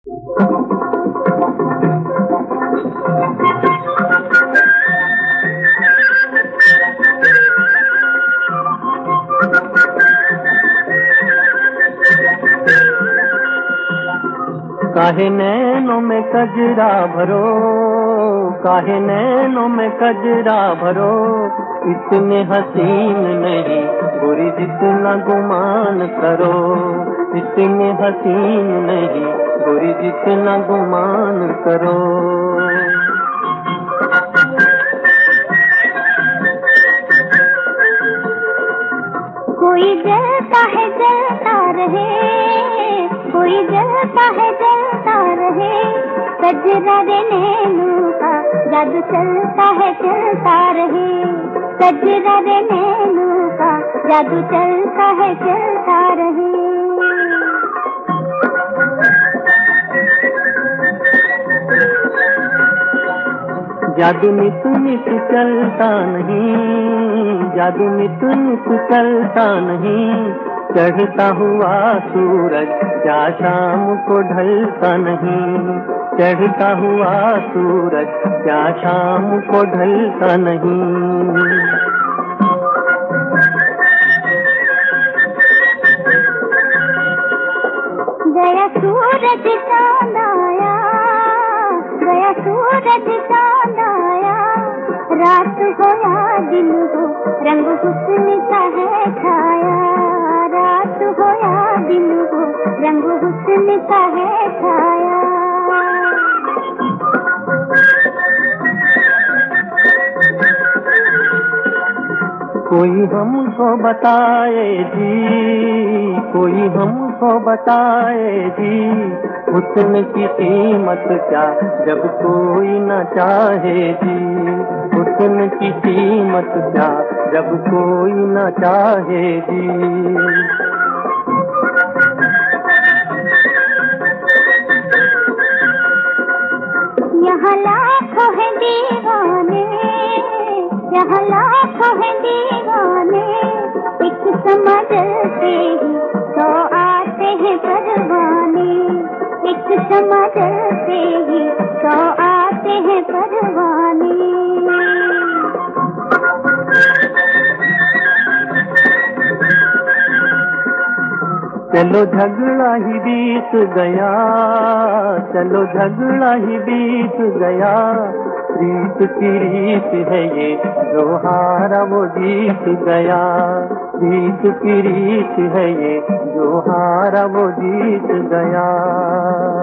काहे नैनों में कजरा भरो, काहे नैनों में कजरा भरो, इतने हसीन नहीं बुरी जितना गुमान करो, इतने हसीन नहीं बुरी जितना गुमान करो। कोई जलता है जलता रहे, कोई जलता है जलता रहे, कजरा रे नैनों का जादू चलता है चलता रहे, कजरा रे नैनों का जादू चलता है चलता रहे। जादू नित नित चलता नहीं, जादू नित नित चलता नहीं, चढ़ता हुआ सूरज क्या शाम को ढलता नहीं, चढ़ता हुआ सूरज क्या शाम को ढलता नहीं। गया सूरज चांद आया, गया सूरज चांद आया, रात हो या दिन हो रंग हुस्न का है छाया, रात हो या दिन हो रंग हुस्न का है छाया। कोई हमको बताए जी, कोई हमको बताए जी, हुस्न की कीमत क्या जब कोई न चाहे जी, हुस्न की कीमत क्या जब कोई न चाहे जी। यहाँ लाखों हैं दीवाने, यहाँ लाखों हैं दीवाने, एक समा जलते ही तो आते हैं परवाने, एक समा जलते ही तो आते हैं परवाने। चलो झगड़ा ही बीत गया, चलो झगड़ा ही बीत गया, रीत की रीत है ये जो हारा वो जीत गया, रीत की रीत है ये जो हारा वो जीत गया।